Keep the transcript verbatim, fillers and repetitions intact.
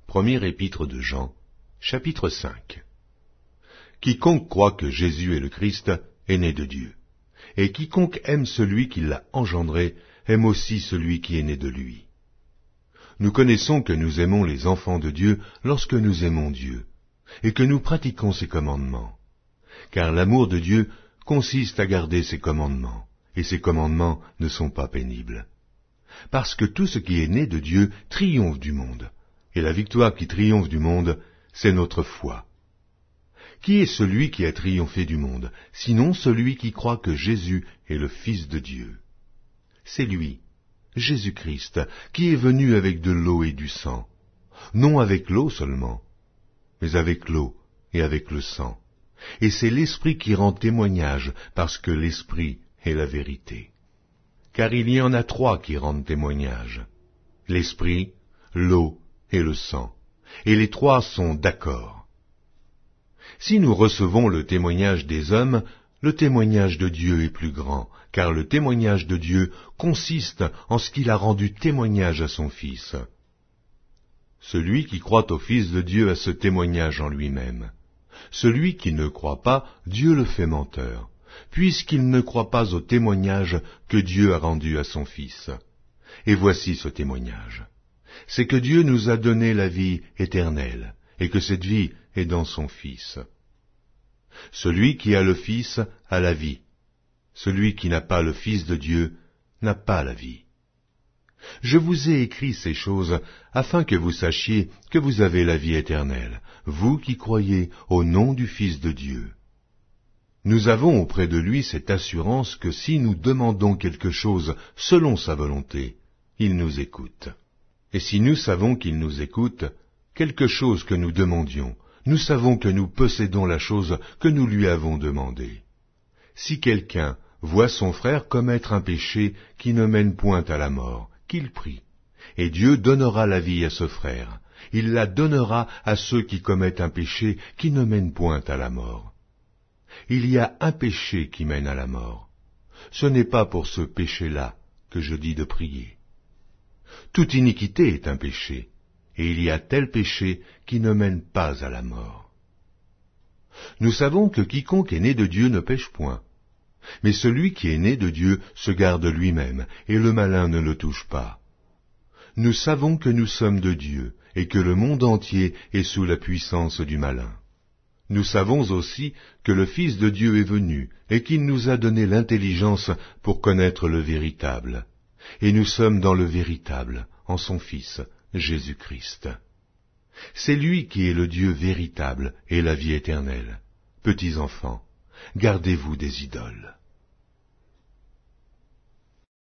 Première épître de Jean, chapitre cinq. Quiconque croit que Jésus est le Christ est né de Dieu, et quiconque aime celui qui l'a engendré aime aussi celui qui est né de lui. Nous connaissons que nous aimons les enfants de Dieu lorsque nous aimons Dieu, et que nous pratiquons ses commandements. Car l'amour de Dieu consiste à garder ses commandements, et ses commandements ne sont pas pénibles. Parce que tout ce qui est né de Dieu triomphe du monde, et la victoire qui triomphe du monde, c'est notre foi. Qui est celui qui a triomphé du monde, sinon celui qui croit que Jésus est le Fils de Dieu? C'est lui, Jésus-Christ, qui est venu avec de l'eau et du sang, non avec l'eau seulement, mais avec l'eau et avec le sang. Et c'est l'Esprit qui rend témoignage, parce que l'Esprit est la vérité. Car il y en a trois qui rendent témoignage, l'Esprit, l'eau et le sang, et les trois sont d'accord. Si nous recevons le témoignage des hommes, le témoignage de Dieu est plus grand, car le témoignage de Dieu consiste en ce qu'il a rendu témoignage à son Fils. Celui qui croit au Fils de Dieu a ce témoignage en lui-même. Celui qui ne croit pas, Dieu le fait menteur, puisqu'il ne croit pas au témoignage que Dieu a rendu à son Fils. Et voici ce témoignage. C'est que Dieu nous a donné la vie éternelle, et que cette vie est dans son Fils. Celui qui a le Fils a la vie. Celui qui n'a pas le Fils de Dieu n'a pas la vie. Je vous ai écrit ces choses afin que vous sachiez que vous avez la vie éternelle, vous qui croyez au nom du Fils de Dieu. Nous avons auprès de lui cette assurance que si nous demandons quelque chose selon sa volonté, il nous écoute. Et si nous savons qu'il nous écoute, quelque chose que nous demandions, nous savons que nous possédons la chose que nous lui avons demandée. Si quelqu'un voit son frère commettre un péché qui ne mène point à la mort, qu'il prie, et Dieu donnera la vie à ce frère. Il la donnera à ceux qui commettent un péché qui ne mène point à la mort. Il y a un péché qui mène à la mort. Ce n'est pas pour ce péché-là que je dis de prier. Toute iniquité est un péché, et il y a tel péché qui ne mène pas à la mort. Nous savons que quiconque est né de Dieu ne pêche point, mais celui qui est né de Dieu se garde lui-même, et le malin ne le touche pas. Nous savons que nous sommes de Dieu, et que le monde entier est sous la puissance du malin. Nous savons aussi que le Fils de Dieu est venu, et qu'il nous a donné l'intelligence pour connaître le véritable. Et nous sommes dans le véritable, en son Fils, Jésus-Christ. C'est lui qui est le Dieu véritable et la vie éternelle. Petits enfants, gardez-vous des idoles.